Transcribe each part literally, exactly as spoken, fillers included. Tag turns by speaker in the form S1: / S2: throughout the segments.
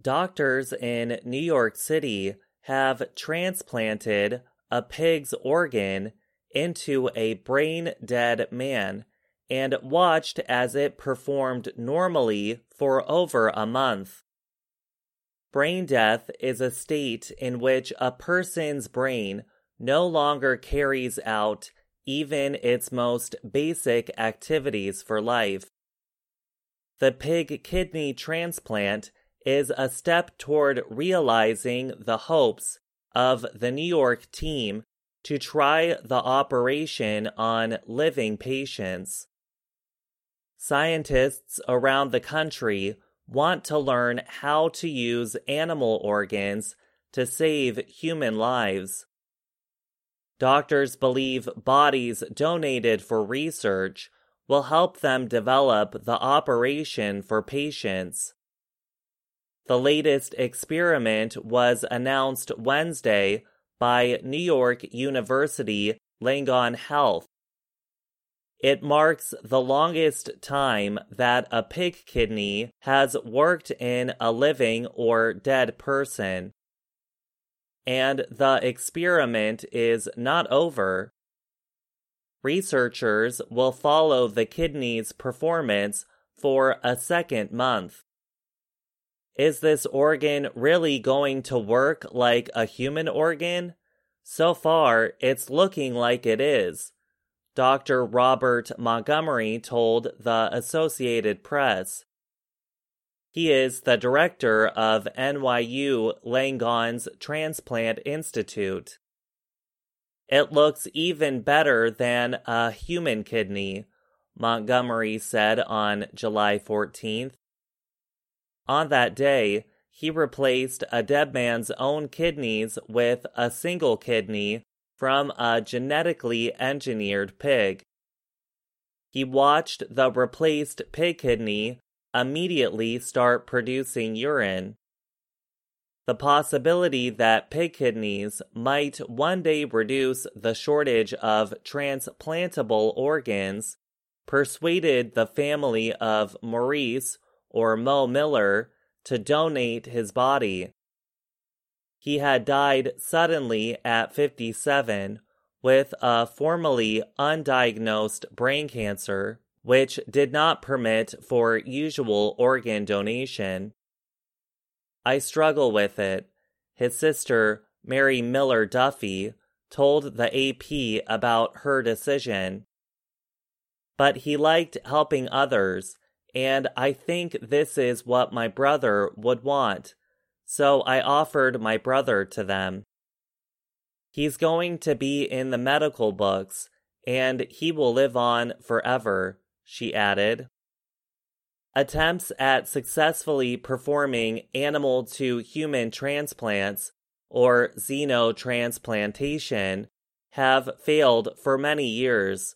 S1: Doctors in New York City have transplanted a pig's organ into a brain-dead man and watched as it performed normally for over a month. Brain death is a state in which a person's brain no longer carries out even its most basic activities for life. The pig kidney transplant is a step toward realizing the hopes of the New York team to try the operation on living patients. Scientists around the country want to learn how to use animal organs to save human lives. Doctors believe bodies donated for research will help them develop the operation for patients. The latest experiment was announced Wednesday by New York University Langone Health. It marks the longest time that a pig kidney has worked in a living or dead person. And the experiment is not over. Researchers will follow the kidney's performance for a second month. Is this organ really going to work like a human organ? So far, it's looking like it is, Doctor Robert Montgomery told the Associated Press. He is the director of N Y U Langone's Transplant Institute. It looks even better than a human kidney, Montgomery said on July fourteenth. On that day, he replaced a dead man's own kidneys with a single kidney from a genetically engineered pig. He watched the replaced pig kidney immediately start producing urine. The possibility that pig kidneys might one day reduce the shortage of transplantable organs persuaded the family of Maurice, or Mo Miller, to donate his body. He had died suddenly at fifty-seven with a formerly undiagnosed brain cancer, which did not permit for usual organ donation. I struggle with it, his sister, Mary Miller Duffy, told the A P about her decision. But he liked helping others, and I think this is what my brother would want, so I offered my brother to them. He's going to be in the medical books, and he will live on forever, she added. Attempts at successfully performing animal-to-human transplants, or xenotransplantation, have failed for many years.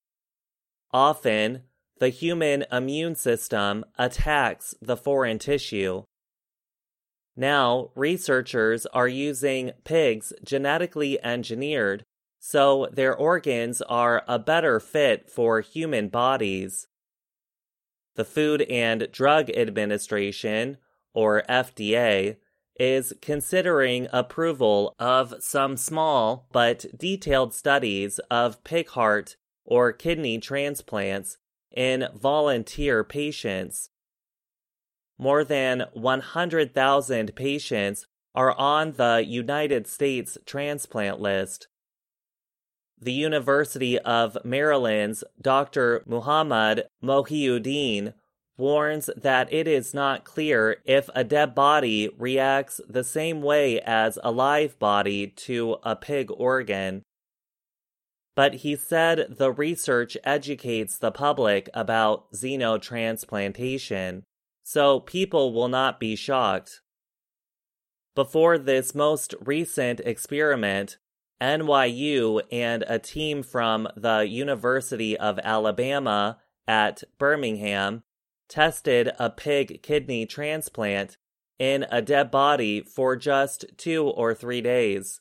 S1: Often, the human immune system attacks the foreign tissue. Now, researchers are using pigs genetically engineered so their organs are a better fit for human bodies. The Food and Drug Administration, or F D A, is considering approval of some small but detailed studies of pig heart or kidney transplants in volunteer patients. More than one hundred thousand patients are on the United States transplant list. The University of Maryland's Doctor Muhammad Mohiuddin warns that it is not clear if a dead body reacts the same way as a live body to a pig organ. But he said the research educates the public about xenotransplantation, so people will not be shocked. Before this most recent experiment, N Y U and a team from the University of Alabama at Birmingham tested a pig kidney transplant in a dead body for just two or three days.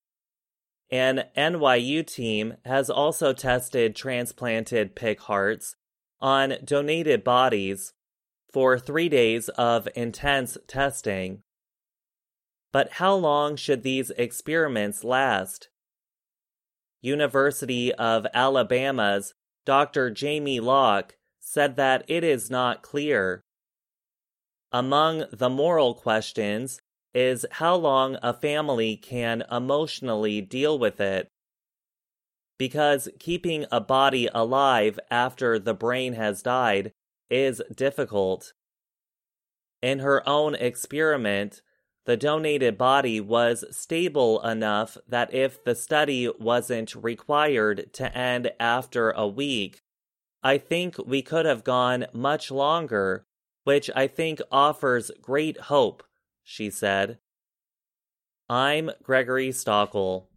S1: An N Y U team has also tested transplanted pig hearts on donated bodies, for three days of intense testing. But how long should these experiments last? University of Alabama's Doctor Jamie Locke said that it is not clear. Among the moral questions is how long a family can emotionally deal with it. Because keeping a body alive after the brain has died is difficult. In her own experiment, the donated body was stable enough that if the study wasn't required to end after a week, I think we could have gone much longer, which I think offers great hope, she said. I'm Gregory Stockel.